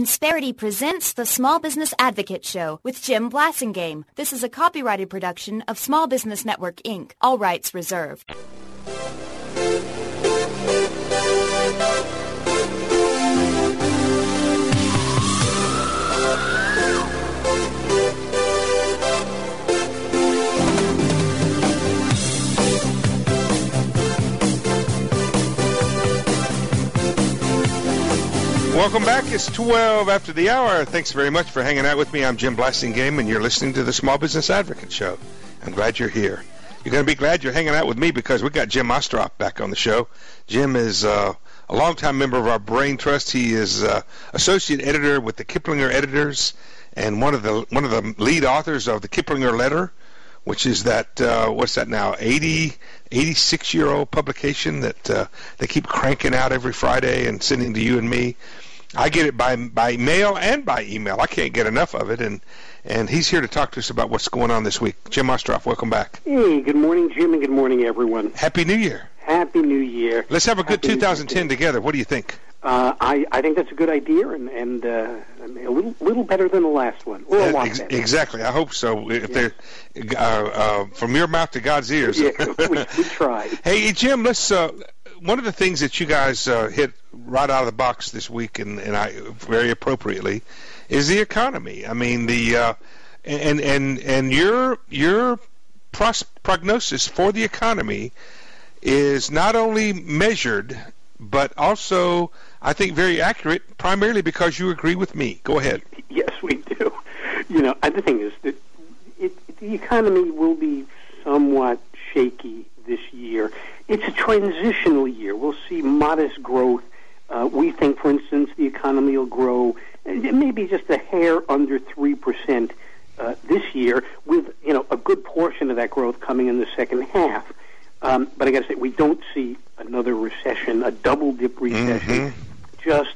Insperity presents the Small Business Advocate Show with Jim Blasingame. This is a copyrighted production of Small Business Network, Inc. All rights reserved. Welcome back. It's 12 after the hour. Thanks very much for hanging out with me. I'm Jim Blasingame, and you're listening to the Small Business Advocate Show. I'm glad you're here. You're going to be glad you're hanging out with me because we got Jim Ostroff back on the show. Jim is a longtime member of our Brain Trust. He is associate editor with the Kiplinger Editors and one of the lead authors of the Kiplinger Letter, which is that what's that now, 86-year-old publication that they keep cranking out every Friday and sending to you and me. I get it by mail and by email. I can't get enough of it, and he's here to talk to us about what's going on this week. Jim Ostroff, welcome back. Hey, good morning, Jim, and good morning, everyone. Happy New Year. Happy New Year. Let's have a good 2010 together. What do you think? I think that's a good idea, and a little better than the last one, or a lot better. Exactly. I hope so. If they're from your mouth to God's ears. Yeah, we try. Hey, Jim, let's. One of the things that you guys hit right out of the box this week, and I very appropriately, is the economy. I mean, and your prognosis for the economy is not only measured, but also, I think, very accurate, primarily because you agree with me. Go ahead. Yes, we do. You know, the thing is that the economy will be somewhat shaky this year. It's a transitional year. We'll see modest growth. We think, for instance, the economy will grow maybe just a hair under 3% this year, with a good portion of that growth coming in the second half. But I got to say, we don't see another recession, a double-dip recession, just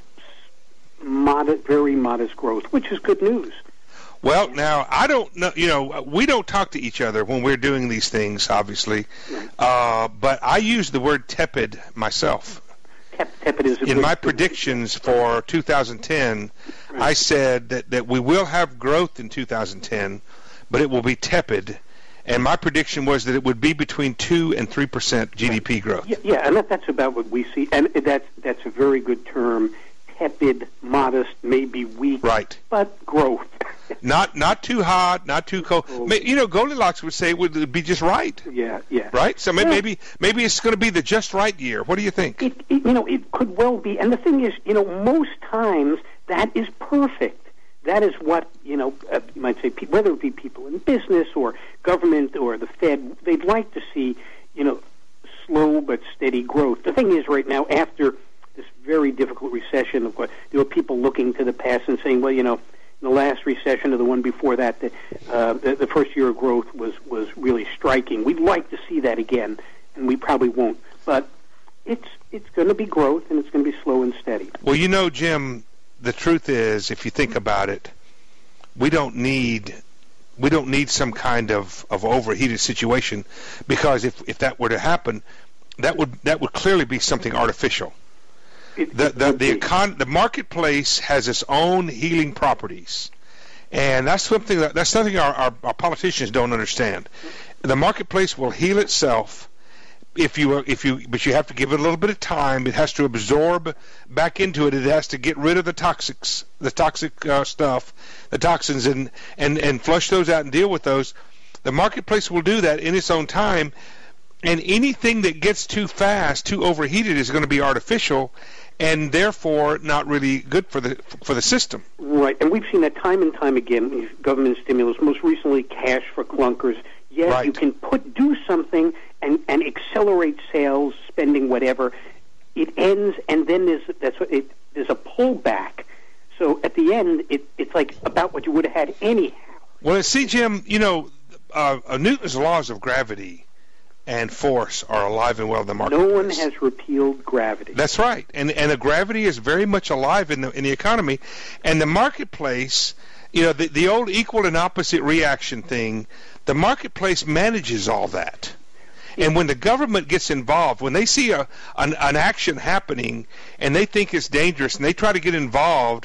very modest growth, which is good news. Well, now, I don't know, we don't talk to each other when we're doing these things, obviously, but I use the word tepid myself. Tepid is in my predictions for 2010, right. I said that we will have growth in 2010, but it will be tepid. And my prediction was that it would be between 2 and 3% GDP growth. Yeah, and that's about what we see. And that's a very good term. Tepid, modest, maybe weak, right? But growth. Not too hot, not too cold. Goldilocks would say it would be just right. Yeah. Right. So maybe it's going to be the just right year. What do you think? It could well be. And the thing is, most times that is perfect. That is what you might say. Whether it be people in business or government or the Fed, they'd like to see slow but steady growth. The thing is, right now, after this very difficult recession, of course, there were people looking to the past and saying, well, in the last recession or the one before that, the first year of growth was really striking. We'd like to see that again, and we probably won't. But it's going to be growth, and it's going to be slow and steady. Well, Jim, the truth is, if you think about it, we don't need some kind of overheated situation, because if that were to happen, that would clearly be something artificial. The marketplace has its own healing properties, and that's something our politicians don't understand. The marketplace will heal itself but you have to give it a little bit of time. It has to absorb back into it. It has to get rid of the toxic stuff, the toxins, and flush those out and deal with those. The marketplace will do that in its own time, and anything that gets too fast, too overheated, is going to be artificial, and therefore not really good for the system. Right, and we've seen that time and time again. Government stimulus, most recently cash for clunkers. Yes, right. You can do something and accelerate sales, spending, whatever. It ends, and then there's a pullback. So at the end, it's like about what you would have had anyhow. Well, see, Jim, Newton's laws of gravity and force are alive and well in the marketplace. No one has repealed gravity. That's right, and the gravity is very much alive in the economy, and the marketplace. The old equal and opposite reaction thing. The marketplace manages all that. And when the government gets involved, when they see an action happening and they think it's dangerous and they try to get involved,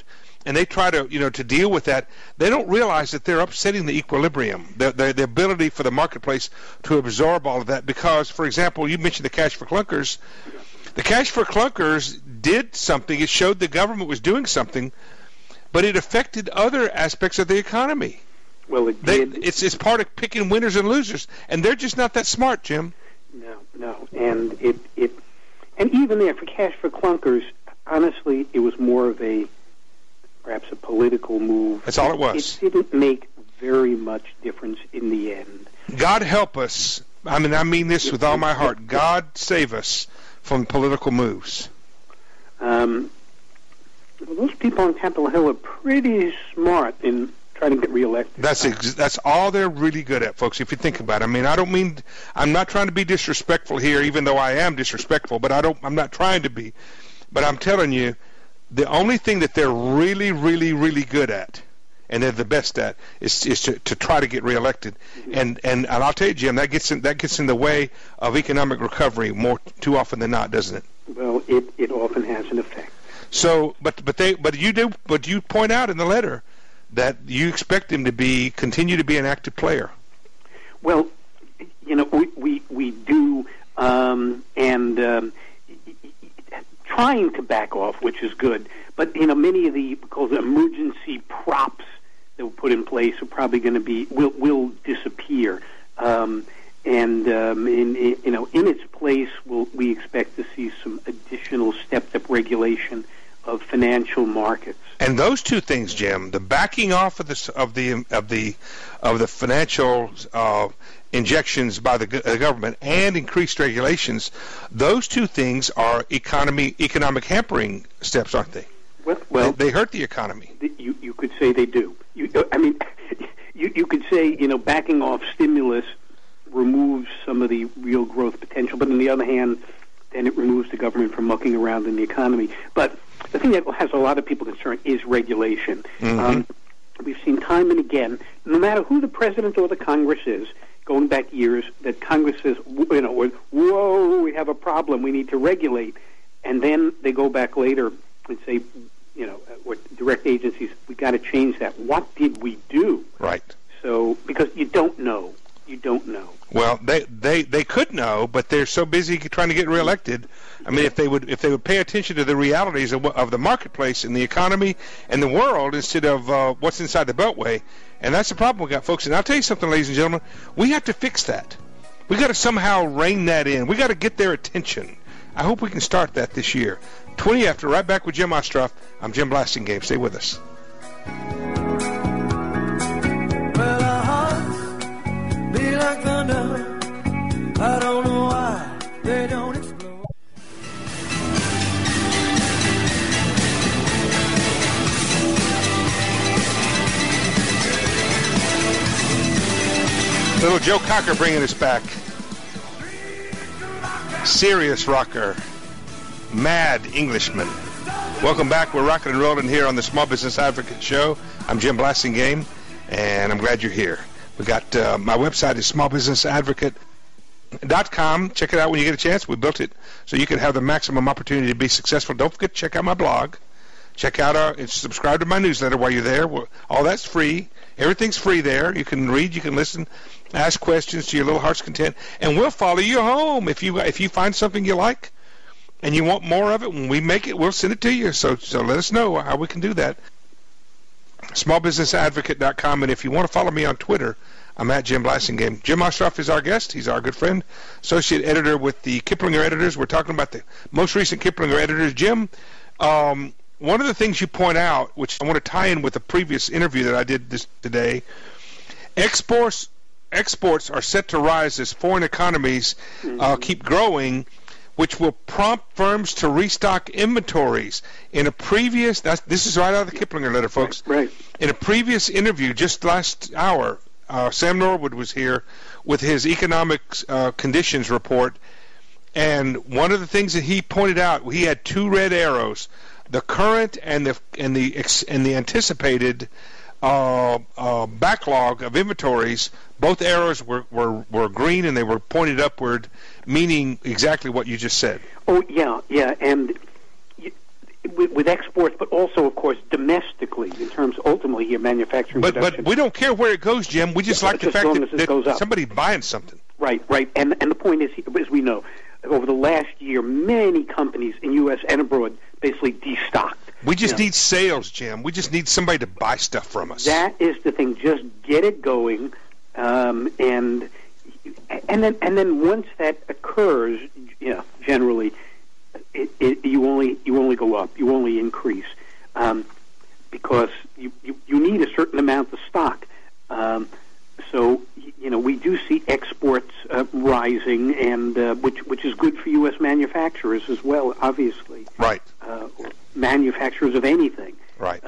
and they try to, to deal with that, they don't realize that they're upsetting the equilibrium, the ability for the marketplace to absorb all of that. Because, for example, you mentioned the cash for clunkers. The cash for clunkers did something. It showed the government was doing something, but it affected other aspects of the economy. Well, it did. It's part of picking winners and losers, and they're just not that smart, Jim. No, and and even there for cash for clunkers, honestly, it was more of perhaps a political move. That's all it was. It didn't make very much difference in the end. God help us. I mean this with all my heart. God save us from political moves. Those people on Capitol Hill are pretty smart in trying to get reelected. That's all they're really good at, folks, if you think about it. I'm not trying to be disrespectful here, even though I am disrespectful, but I'm not trying to be. But I'm telling you, the only thing that they're really, really, really good at, and they're the best at, is to try to get reelected. And I'll tell you, Jim, that gets in the way of economic recovery too often than not, doesn't it? Well, it often has an effect. So, but you point out in the letter that you expect him to continue to be an active player. Well, we do, and trying to back off, which is good. But many of the emergency props that were put in place are probably going to will disappear. In its place, we expect to see some additional stepped-up regulation of financial markets. And those two things, Jim, the backing off of the financial injections by the government and increased regulations, those two things are economic hampering steps, aren't they? Well, they hurt the economy. You could say they do. You could say backing off stimulus removes some of the real growth potential, but on the other hand, then it removes the government from mucking around in the economy. But the thing that has a lot of people concerned is regulation. Mm-hmm. We've seen time and again, no matter who the president or the Congress is, going back years, that Congress says, whoa, we have a problem, we need to regulate. And then they go back later and say, what direct agencies, we got to change that. What did we do? Right. So, because you don't know. Well, they could know, but they're so busy trying to get reelected. I mean, if they would pay attention to the realities of the marketplace and the economy and the world instead of what's inside the Beltway, and that's the problem we got, folks. And I'll tell you something, ladies and gentlemen, we have to fix that. We got to somehow rein that in. We got to get their attention. I hope we can start that this year. 20 after, right back with Jim Ostroff. I'm Jim Blasingame. Stay with us. Well, our hearts beat like thunder. I don't know why they don't explode. Little Joe Cocker bringing us back. Serious rocker. Mad Englishman. Welcome back. We're rocking and rolling here on the Small Business Advocate Show. I'm Jim Blasingame, and I'm glad you're here. We got my website is smallbusinessadvocate.com. Check it out when you get a chance. We built it so you can have the maximum opportunity to be successful. Don't forget to check out my blog. Check out and subscribe to my newsletter while you're there. All that's free. Everything's free there. You can read, you can listen, ask questions to your little heart's content, and we'll follow you home. If you find something you like and you want more of it, when we make it, we'll send it to you. So let us know how we can do that. Smallbusinessadvocate.com. And if you want to follow me on Twitter, I'm at Jim Blasingame. Jim Ostroff is our guest. He's our good friend, associate editor with the Kiplinger editors. We're talking about the most recent Kiplinger editors. Jim, one of the things you point out, which I want to tie in with the previous interview that I did today, exports are set to rise as foreign economies keep growing, which will prompt firms to restock inventories. In a previous, this is right out of the Kiplinger letter, folks. Right. In a previous interview just last hour, Sam Norwood was here with his economic conditions report, and one of the things that he pointed out, he had two red arrows: the current and the anticipated backlog of inventories. Both arrows were green, and they were pointed upward, meaning exactly what you just said. Oh, yeah, and with exports, but also, of course, domestically in terms ultimately here manufacturing. But we don't care where it goes, Jim. We just like the fact that somebody's buying something. Right. And the point is, as we know, over the last year, many companies in U.S. and abroad basically destocked. We just need sales, Jim. We just need somebody to buy stuff from us. That is the thing. Just get it going, and then once that occurs, generally, you only go up. You only increase because you need a certain amount of stock. So we do see exports rising, and which is good for U.S. manufacturers as well, obviously. Right. Manufacturers of anything. Right.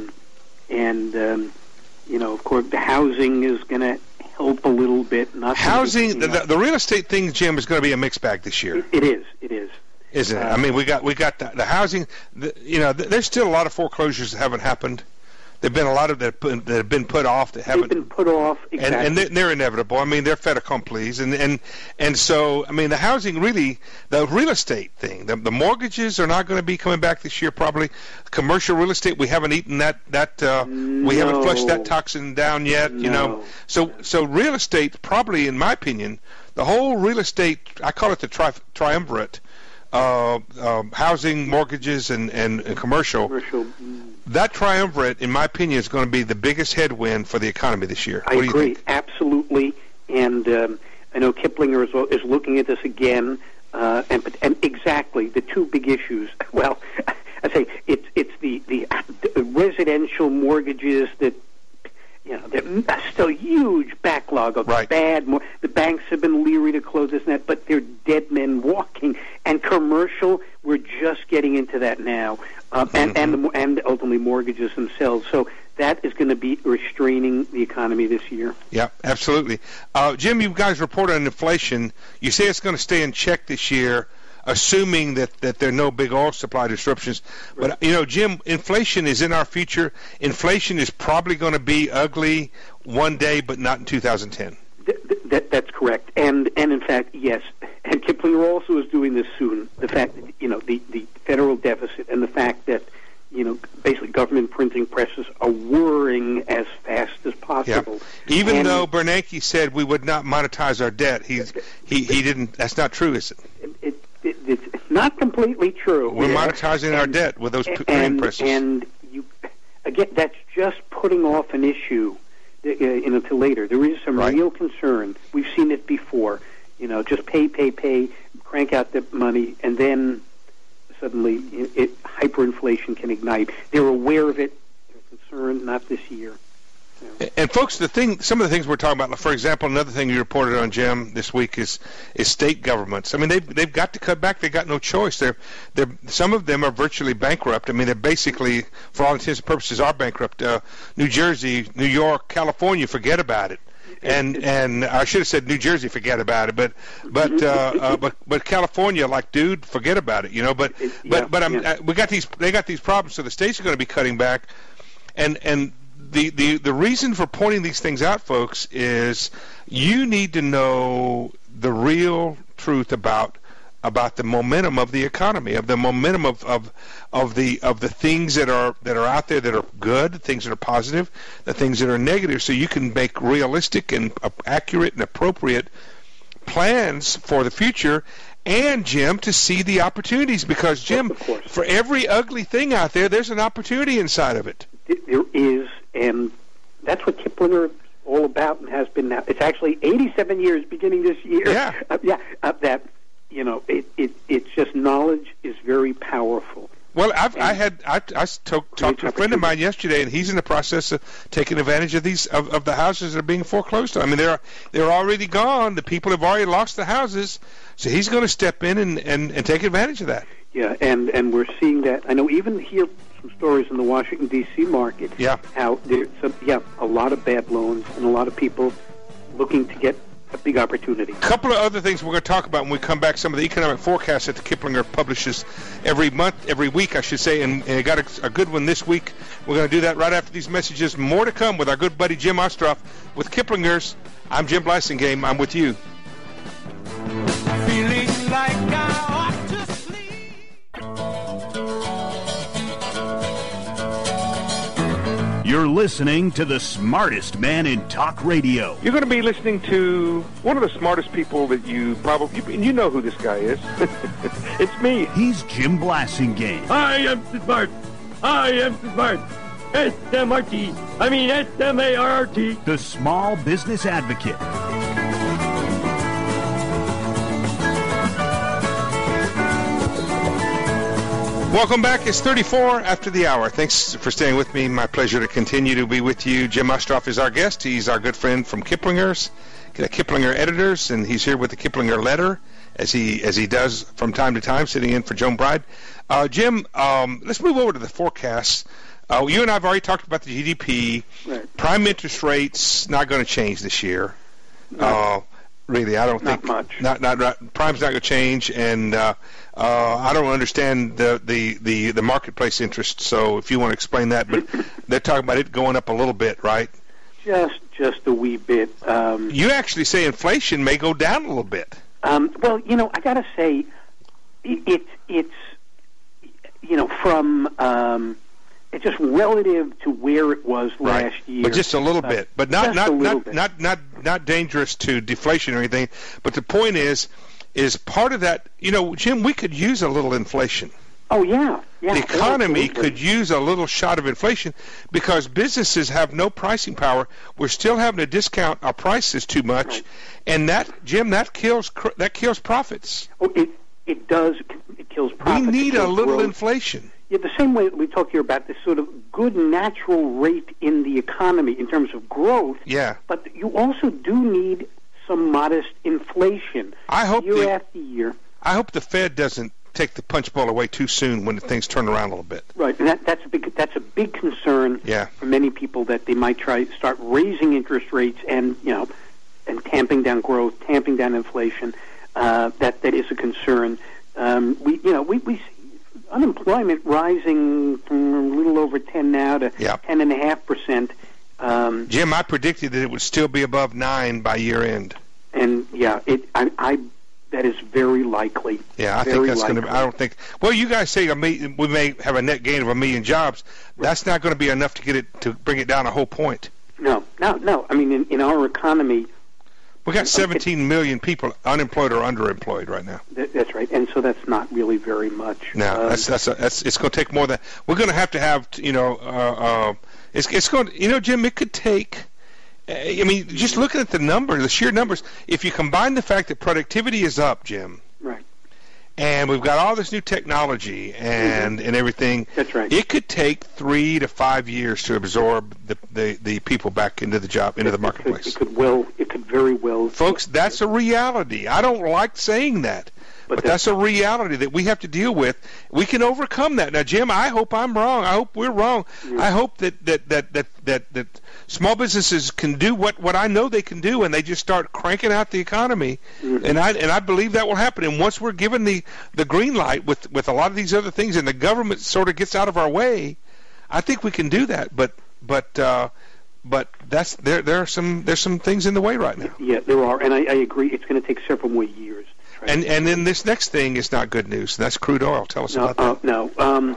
Of course, the housing is going to help a little bit. Not housing, the real estate thing, Jim, is going to be a mixed bag this year. It is. Isn't it? I mean, we got the housing. There's still a lot of foreclosures that haven't happened. There've been a lot of that have been put off that haven't. They've been put off, exactly. And they're inevitable. I mean, they're fait accomplis, and so I mean, the housing really, the real estate thing, the mortgages are not going to be coming back this year probably. Commercial real estate, we haven't eaten we haven't flushed that toxin down yet. No. So real estate probably, in my opinion, the whole real estate, I call it the triumvirate. Housing, mortgages, and commercial. That triumvirate, in my opinion, is going to be the biggest headwind for the economy this year. I agree, absolutely. And I know Kiplinger is looking at this again. And exactly the two big issues. Well, I say it's the residential mortgages that. There's still a huge backlog of bad. The banks have been leery to close this and that, but they're dead men walking. And commercial, we're just getting into that now, and ultimately mortgages themselves. So that is going to be restraining the economy this year. Yeah, absolutely. Jim, you guys reported on inflation. You say it's going to stay in check this year, assuming that there are no big oil supply disruptions. But, Jim, inflation is in our future. Inflation is probably going to be ugly one day, but not in 2010. That's correct. And in fact, yes. And Kiplinger also is doing this soon. The fact that, the federal deficit and the fact that, basically government printing presses are whirring as fast as possible. Yeah. Even though Bernanke said we would not monetize our debt, he didn't. That's not true, is it? It's not completely true. We're monetizing our debt with those printing presses. And again, that's just putting off an issue, till later. There is some real concern. We've seen it before. Just pay, crank out the money, and then suddenly hyperinflation can ignite. They're aware of it. They're concerned. Not this year. And folks, some of the things we're talking about, for example, another thing you reported on, Jim, this week is state governments. I mean, they've got to cut back. They've got no choice. Some of them are virtually bankrupt. I mean, they're basically, for all intents and purposes, are bankrupt. New Jersey, New York, California, forget about it. And I should have said New Jersey, forget about it. But California, dude, forget about it. They got these problems, so the states are going to be cutting back, and. The reason for pointing these things out, folks, is you need to know the real truth about the momentum of the economy, of the momentum of the things that are out there that are good, things that are positive, the things that are negative, so you can make realistic and accurate and appropriate plans for the future. And, Jim, to see the opportunities, because, Jim, for every ugly thing out there, there's an opportunity inside of it. There is, and that's what Kiplinger is all about and has been now. It's actually 87 years beginning this year. Yeah. It's just knowledge is very powerful. Well, I talked to a friend of mine yesterday, and he's in the process of taking advantage of these of the houses that are being foreclosed on. I mean, they're already gone. The people have already lost the houses, so he's going to step in and take advantage of that. Yeah, and we're seeing that. I know even here some stories in the Washington D.C. market. Yeah. How there's a lot of bad loans and a lot of people looking to get a big opportunity. A couple of other things we're going to talk about when we come back. Some of the economic forecasts that the Kiplinger publishes every week, I should say, and it got a good one this week. We're going to do that right after these messages. More to come with our good buddy Jim Ostroff with Kiplinger's. I'm Jim Blasingame. I'm with you. Feeling like I ought to sleep. You're listening to the smartest man in talk radio. You're going to be listening to one of the smartest people that you know who this guy is. It's me. He's Jim Blasingame. I am smart. I am smart. S-M-R-T. I mean S-M-A-R-R-T. The Small Business Advocate. Welcome back. It's 34 after the hour. Thanks for staying with me. My pleasure to continue to be with you. Jim Ostroff is our guest. He's our good friend from Kiplinger's, Kiplinger Editors, and he's here with the Kiplinger Letter, as he does from time to time, sitting in for Joan Bride. Jim, let's move over to the forecasts. You and I have already talked about the GDP. Right. Prime interest rates not going to change this year. No. Really, I don't think much. Not prime's not going to change, and I don't understand the marketplace interest. So if you want to explain that, but they're talking about it going up a little bit, right? Just a wee bit. You actually say inflation may go down a little bit. Well, I got to say, it's from it's just relative to where it was last year. But just a little bit, but not dangerous to deflation or anything. But the point is part of that. Jim, we could use a little inflation. Oh yeah. The economy absolutely. could use a little shot of inflation because businesses have no pricing power. We're still having to discount our prices too much, right. And that, Jim, that kills profits. Oh, it does. It kills profits. We need a little growth. Inflation. Yeah, the same way we talk here about this sort of good natural rate in the economy in terms of growth. Yeah. But you also do need some modest inflation. I hope year after year. I hope the Fed doesn't take the punch bowl away too soon when things turn around a little bit. Right, and that's a big concern for many people, that they might start raising interest rates and tamping down growth, tamping down inflation. That is a concern. We see unemployment rising from a little over 10 now to 10.5%. Jim, I predicted that it would still be above 9 by year end. And that is very likely. Yeah, I think that's going to. I don't think. Well, you guys say we may have a net gain of 1 million jobs. Right. That's not going to be enough to bring it down a whole point. No. I mean, in our economy, we got 17 million people unemployed or underemployed right now. That's right, and so that's not really very much. No, it's going to take more than we're going to have. It's going to, Jim. It could take. I mean, just looking at the sheer numbers. If you combine the fact that productivity is up, Jim, right, and we've got all this new technology and everything. That's right. It could take 3 to 5 years to absorb the people back into the marketplace. It could very well. Folks, that's a reality. I don't like saying that, but that's a reality that we have to deal with. We can overcome that. Now, Jim, I hope I'm wrong. I hope we're wrong. Mm-hmm. I hope that small businesses can do what I know they can do, and they just start cranking out the economy. Mm-hmm. And I believe that will happen. And once we're given the green light with a lot of these other things, and the government sort of gets out of our way, I think we can do that. But that's there's some things in the way right now. Yeah, there are, and I agree. It's going to take several more years. And then this next thing is not good news. That's crude oil. Tell us about that. No.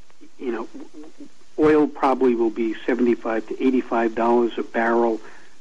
Oil probably will be $75 to $85 a barrel.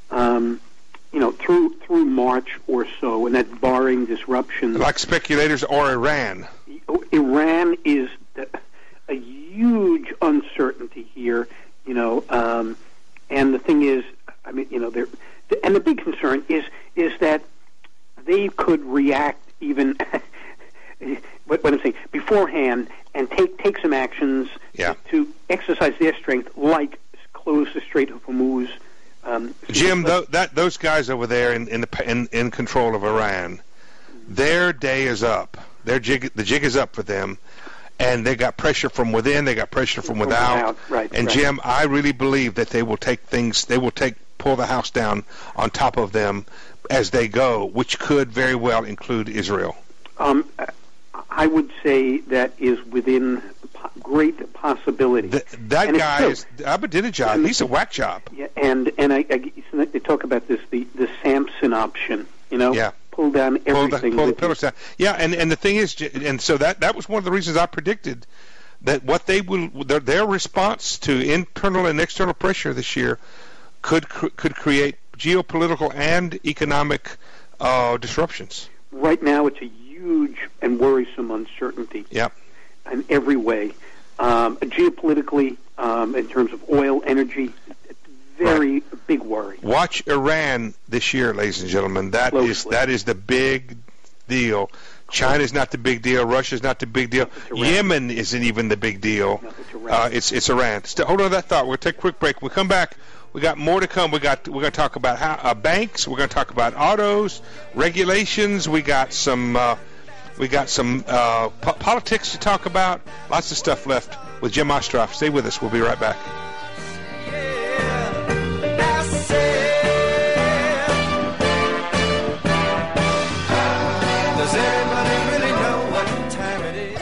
Through March or so, and that's barring disruptions. Like speculators or Iran. Iran is a huge uncertainty here. And the thing is, and the big concern is that they could react even what I'm saying beforehand and take some actions to exercise their strength, like close the Strait of Hormuz. Jim, those guys over there in control of Iran, their day is up. The jig is up for them, and they got pressure from within. They got pressure from without. Right. And right. Jim, I really believe that they will pull the house down on top of them as they go, which could very well include Israel. I would say that is within great possibility. That guy is Ahmadinejad. He's a whack job. Yeah, and they talk about this, the Samson option. Pull down everything. Pull the pillars down. Yeah, and the thing is, and so that was one of the reasons I predicted that what they will their response to internal and external pressure this year could create geopolitical and economic disruptions. Right now, it's a huge and worrisome uncertainty. Yep. In every way, geopolitically, in terms of oil, energy, very big worry. Watch Iran this year, ladies and gentlemen. That is the big deal. China's not the big deal. Russia's not the big deal. Yemen isn't even the big deal. No, it's Iran. It's Iran. Hold on to that thought. We'll take a quick break. We'll come back. We got more to come. We're going to talk about banks. We're going to talk about autos, regulations. We got some politics to talk about. Lots of stuff left with Jim Ostroff. Stay with us. We'll be right back. Does everybody really know what time it is?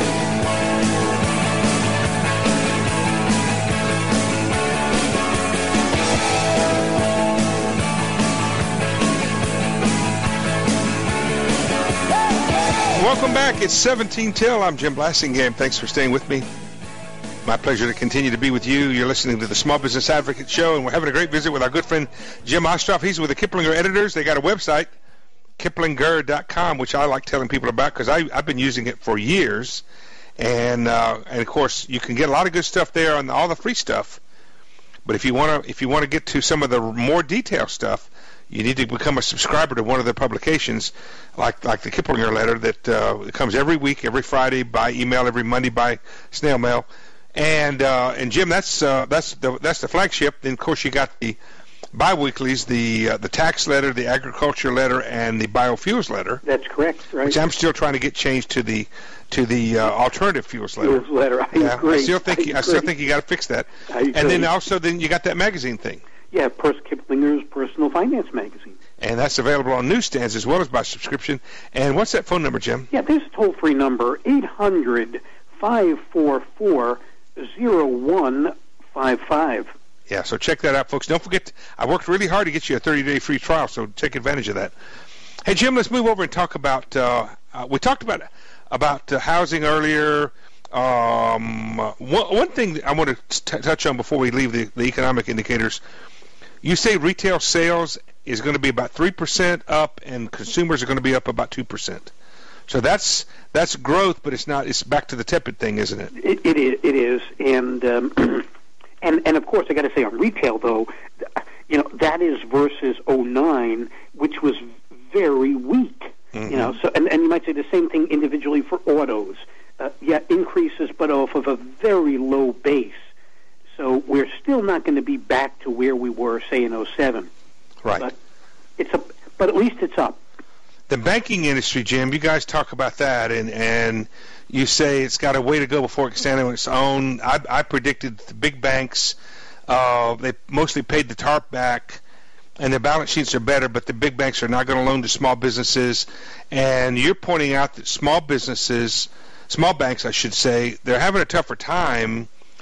Welcome back. It's 17 till. I'm Jim Blassingame. Thanks for staying with me. My pleasure to continue to be with you. You're listening to the Small Business Advocate Show, and we're having a great visit with our good friend Jim Ostroff. He's with the Kiplinger Editors. They got a website, kiplinger.com, which I like telling people about because I've been using it for years. And of course, you can get a lot of good stuff there on all the free stuff. But if you want to get to some of the more detailed stuff, you need to become a subscriber to one of their publications, like the Kiplinger letter that comes every week, every Friday by email, every Monday by snail mail. And Jim, that's the flagship. Then of course you got the biweeklies, the tax letter, the agriculture letter, and the biofuels letter. That's correct, right? Which I'm still trying to get changed to the alternative fuels letter. Fuels letter, I agree. I still think you got to fix that. And then you got that magazine thing. Yeah, Kiplinger's Personal Finance Magazine. And that's available on newsstands as well as by subscription. And what's that phone number, Jim? Yeah, there's a toll-free number, 800-544-0155. Yeah, so check that out, folks. Don't forget, I worked really hard to get you a 30-day free trial, so take advantage of that. Hey, Jim, let's move over and talk about, we talked about housing earlier. One thing I want to touch on before we leave the economic indicators, you say retail sales is going to be about 3% up and consumers are going to be up about 2%. So that's growth, but it's back to the tepid thing, isn't it? It is. And of course, I got to say on retail, though, that is versus 2009, which was very weak. Mm-hmm. So and you might say the same thing individually for autos. Increases, but off of a very low base. So we're still not going to be back to where we were, say, in 2007. Right. But at least it's up. The banking industry, Jim, you guys talk about that, and you say it's got a way to go before it can stand on its own. I predicted the big banks, they mostly paid the TARP back, and their balance sheets are better, but the big banks are not going to loan to small businesses. And you're pointing out that small banks, I should say, they're having a tougher time.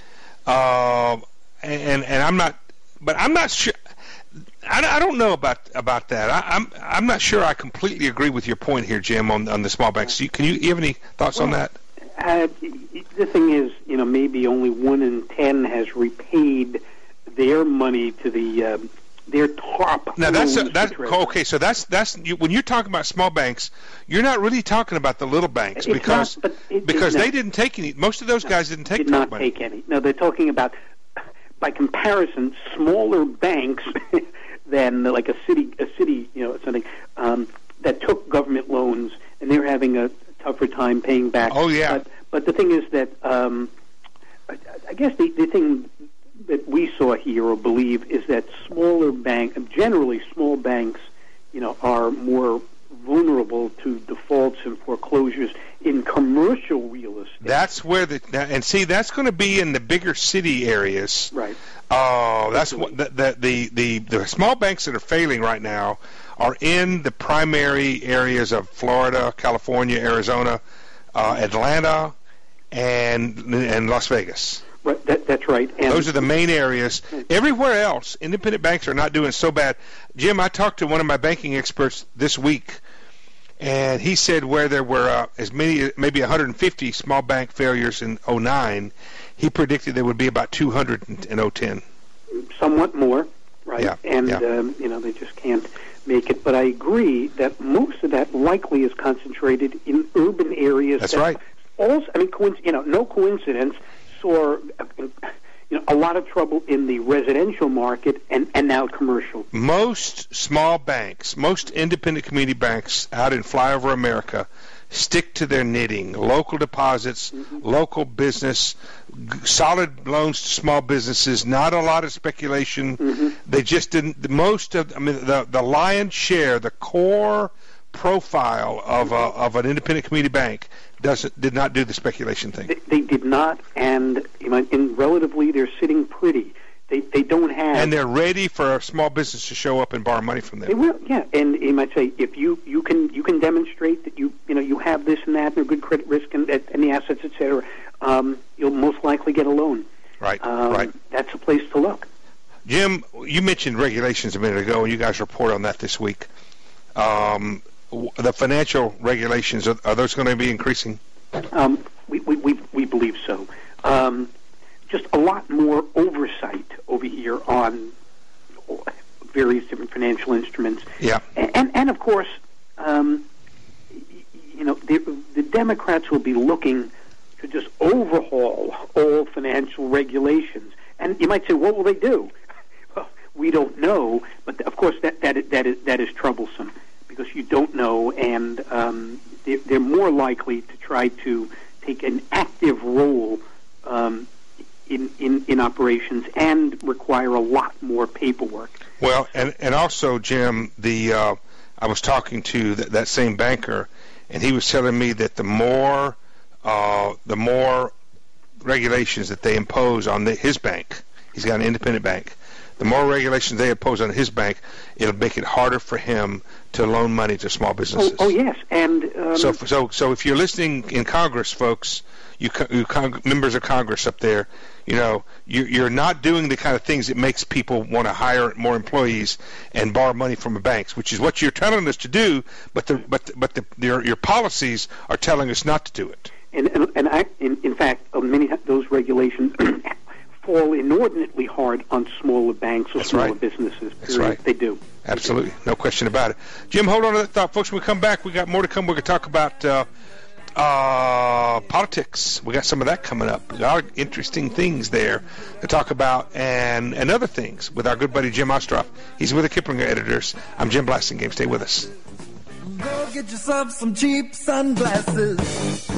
And I'm not sure. I don't know about that. I'm not sure I completely agree with your point here, Jim, on the small banks. You have any thoughts on that? The thing is, maybe only 1 in 10 has repaid their money to their TARP. Now that's okay. So that's when you're talking about small banks, you're not really talking about the little banks because they didn't take any. Most of those guys didn't take TARP money. Take any. No, they're talking about, by comparison, smaller banks than like a city, something that took government loans, and they're having a tougher time paying back. Oh yeah. But the thing is that I guess the thing that we saw here or believe is that generally small banks, are more vulnerable to defaults and foreclosures in commercial real estate. That's where that's going to be in the bigger city areas. Right. That's what the small banks that are failing right now are in the primary areas of Florida, California, Arizona, Atlanta, and Las Vegas. Right, that's right. And those are the main areas. Everywhere else, independent banks are not doing so bad. Jim, I talked to one of my banking experts this week, And he said where there were as many, maybe 150 small bank failures in 2009, he predicted there would be about 200 in 2010. Somewhat more, right? Yeah, and yeah. They just can't make it. But I agree that most of that likely is concentrated in urban areas. That's right. Also, I mean, no coincidence. Saw a lot of trouble in the residential market and now commercial. Most small banks, most independent community banks out in flyover America stick to their knitting. Local deposits, local business, solid loans to small businesses, not a lot of speculation. They just didn't, the lion's share, the core profile of an independent community bank did not do the speculation thing. They did not, and relatively they're sitting pretty. They don't have, and they're ready for a small business to show up and borrow money from them. They will, yeah. And you might say if you can demonstrate that you have this and that and a good credit risk and the assets, etc., you'll most likely get a loan. Right. Right. That's a place to look. Jim, you mentioned regulations a minute ago, and you guys report on that this week. The financial regulations, are those going to be increasing? We believe so. Just a lot more oversight over here on various different financial instruments. Yeah. And of course, the Democrats will be looking to just overhaul all financial regulations. And you might say, what will they do? Well, we don't know, but of course that is troublesome because you don't know, and they're more likely to try to take an active role in operations and require a lot more paperwork. Well, and also, Jim, I was talking to that same banker, and he was telling me that the more regulations that they impose on his bank, he's got an independent bank, the more regulations they impose on his bank, it'll make it harder for him to loan money to small businesses. Oh yes, and so if you're listening in Congress, folks, you members of Congress up there, you're not doing the kind of things that makes people want to hire more employees and borrow money from banks, which is what you're telling us to do. But your policies are telling us not to do it. In fact, many of those regulations fall inordinately hard on smaller banks or smaller businesses. That's right. They do. Absolutely. No question about it. Jim, hold on to that thought. Folks, when we come back, we got more to come. We're going to talk about politics. We got some of that coming up. A lot of interesting things there to talk about and other things with our good buddy Jim Ostroff. He's with the Kiplinger editors. I'm Jim Blasingame. Stay with us. Go get yourself some cheap sunglasses.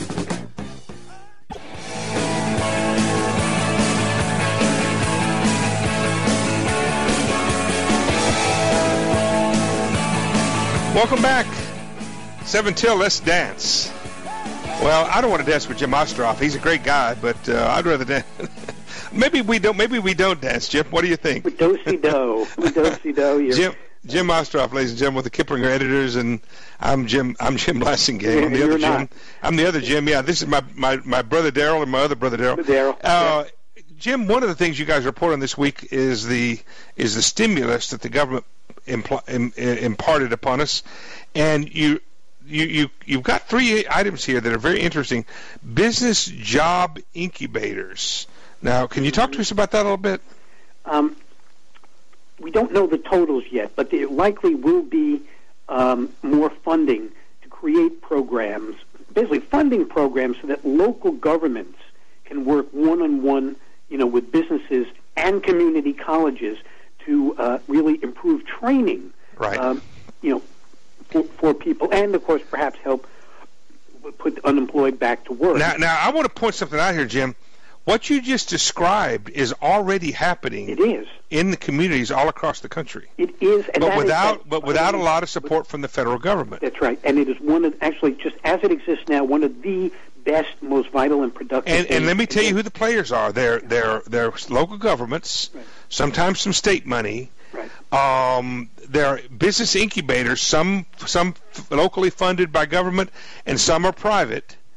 Welcome back. 7 till, let's dance. Well, I don't want to dance with Jim Ostroff. He's a great guy, but I'd rather dance. Maybe we don't dance, Jim. What do you think? Do-si-do. Do-si-do. Jim Ostroff, ladies and gentlemen, with the Kiplinger editors, and I'm Jim Blasingame. I'm the other Jim. I'm the other Jim. Yeah, this is my brother Daryl and my other brother Daryl. Jim, one of the things you guys report on this week is the stimulus that the government imparted upon us, and you've got 3 items here that are very interesting. Business job incubators. Now, can you talk to us about that a little bit? We don't know the totals yet, but there likely will be more funding to create programs, basically funding programs so that local governments can work one-on-one, with businesses and community colleges to really improve training, right? For people, and of course, perhaps help put the unemployed back to work. Now, I want to point something out here, Jim. What you just described is already happening. It is in the communities all across the country. It is, and without a lot of support from the federal government. That's right, and it is just as it exists now, one of the best, most vital, and productive. And let me tell you who the players are. They're local governments, right. Sometimes some state money. Right. There are business incubators, some locally funded by government, and some are private.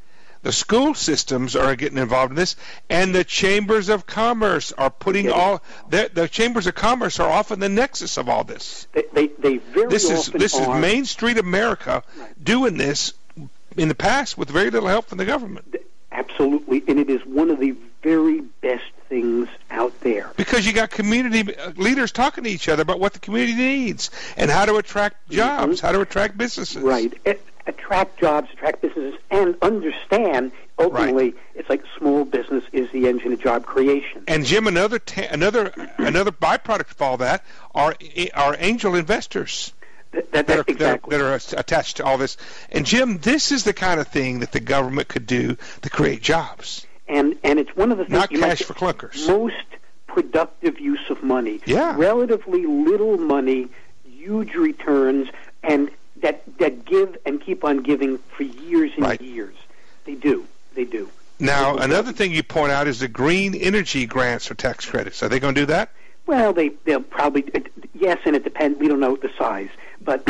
The school systems are getting involved in this, and the chambers of commerce are putting the chambers of commerce are often the nexus of all this. They very this often is are. Main Street America doing this in the past with very little help from the government. Absolutely, and it is one of the very best things out there. Because you got community leaders talking to each other about what the community needs and how to attract jobs, how to attract businesses. Right. Attract jobs, attract businesses, and understand, ultimately, it's like small business is the engine of job creation. And, Jim, another byproduct of all that are angel investors. That are attached to all this. And, Jim, this is the kind of thing that the government could do to create jobs. And it's one of the things... Not cash for clunkers. Most productive use of money. Yeah. Relatively little money, huge returns, and that give and keep on giving for years and years. They do. Now, another thing you point out is the green energy grants or tax credits. Are they going to do that? Well, they'll probably... Yes, and it depends. We don't know the size. But,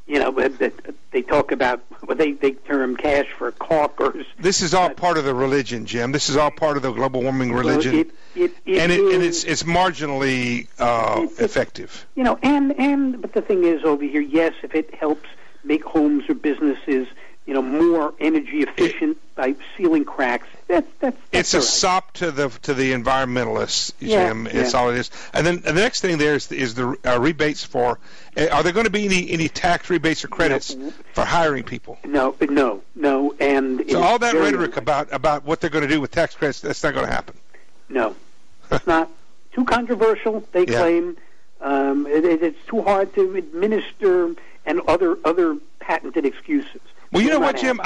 they talk about what they term cash for caulkers. This is all part of the religion, Jim. This is all part of the global warming religion. It's marginally effective. But the thing is over here, yes, if it helps make homes or businesses, more energy efficient by sealing cracks, that's it's a sop to the environmentalists, Jim. It's all it is. And then the next thing there is the rebates for. Are there going to be any tax rebates or credits for hiring people? No. And so all that rhetoric about what they're going to do with tax credits, that's not going to happen. No, it's not. Too controversial, they claim. It's too hard to administer, and other patented excuses. Well, you know what, Jim?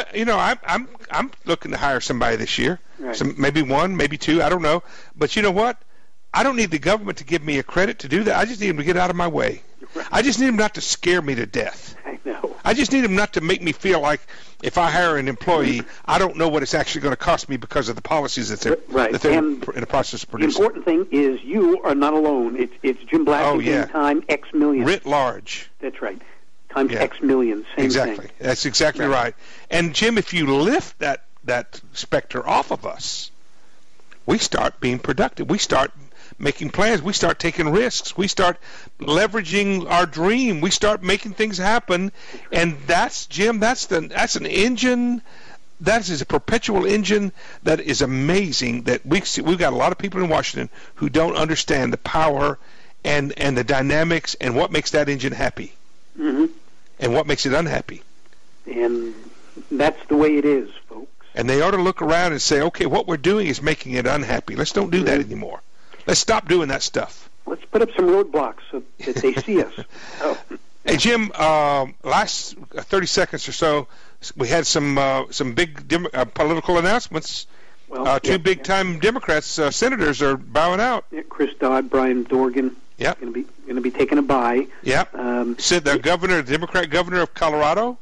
I'm looking to hire somebody this year. Right. Maybe one, maybe two. I don't know. But you know what? I don't need the government to give me a credit to do that. I just need them to get out of my way. Right. I just need them not to scare me to death. I know. I just need them not to make me feel like if I hire an employee, I don't know what it's actually going to cost me because of the policies that they're in the process of producing. The important thing is you are not alone. It's Jim Blasingame time X million. Writ large. That's right. Times X million. Same exactly. thing. That's exactly right. And, Jim, if you lift that specter off of us, we start being productive. We start making plans. We start taking risks. We start leveraging our dream. We start making things happen. And that's, Jim, that's an engine. That is a perpetual engine that is amazing. That we've got a lot of people in Washington who don't understand the power and the dynamics and what makes that engine happy. Mm-hmm. And what makes it unhappy. And that's the way it is, folks. And they ought to look around and say, okay, what we're doing is making it unhappy. Let's don't do that anymore. Let's stop doing that stuff. Let's put up some roadblocks so that they see us. Oh. Hey, Jim, last 30 seconds or so, we had some big political announcements. Well, two big-time Democrats, senators, are bowing out. Yeah, Chris Dodd, Brian Dorgan. Yep. Going to be taking a bye. Yep. Said the Democrat governor of Colorado.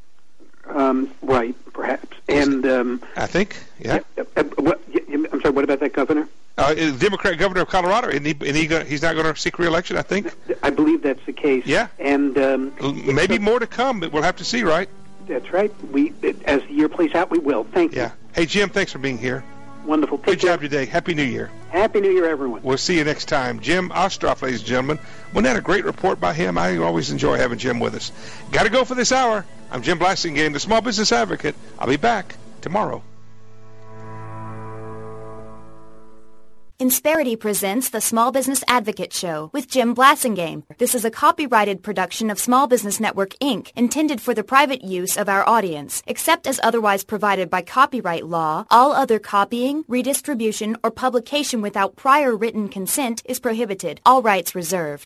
Right, perhaps. And I think. Yeah. I'm sorry. What about that governor? Democrat governor of Colorado, and he's not going to seek re-election, I think. I believe that's the case. Yeah. And maybe more to come. But we'll have to see, right? That's right. As the year plays out, we will. Thank you. Yeah. Hey, Jim, thanks for being here. Wonderful. Good job today. Happy New Year. Happy New Year, everyone. We'll see you next time. Jim Ostroff, ladies and gentlemen. Wasn't that a great report by him? I always enjoy having Jim with us. Got to go for this hour. I'm Jim Blasingame, the Small Business Advocate. I'll be back tomorrow. Insperity presents the Small Business Advocate Show with Jim Blasingame. This is a copyrighted production of Small Business Network, Inc., intended for the private use of our audience. Except as otherwise provided by copyright law, all other copying, redistribution, or publication without prior written consent is prohibited. All rights reserved.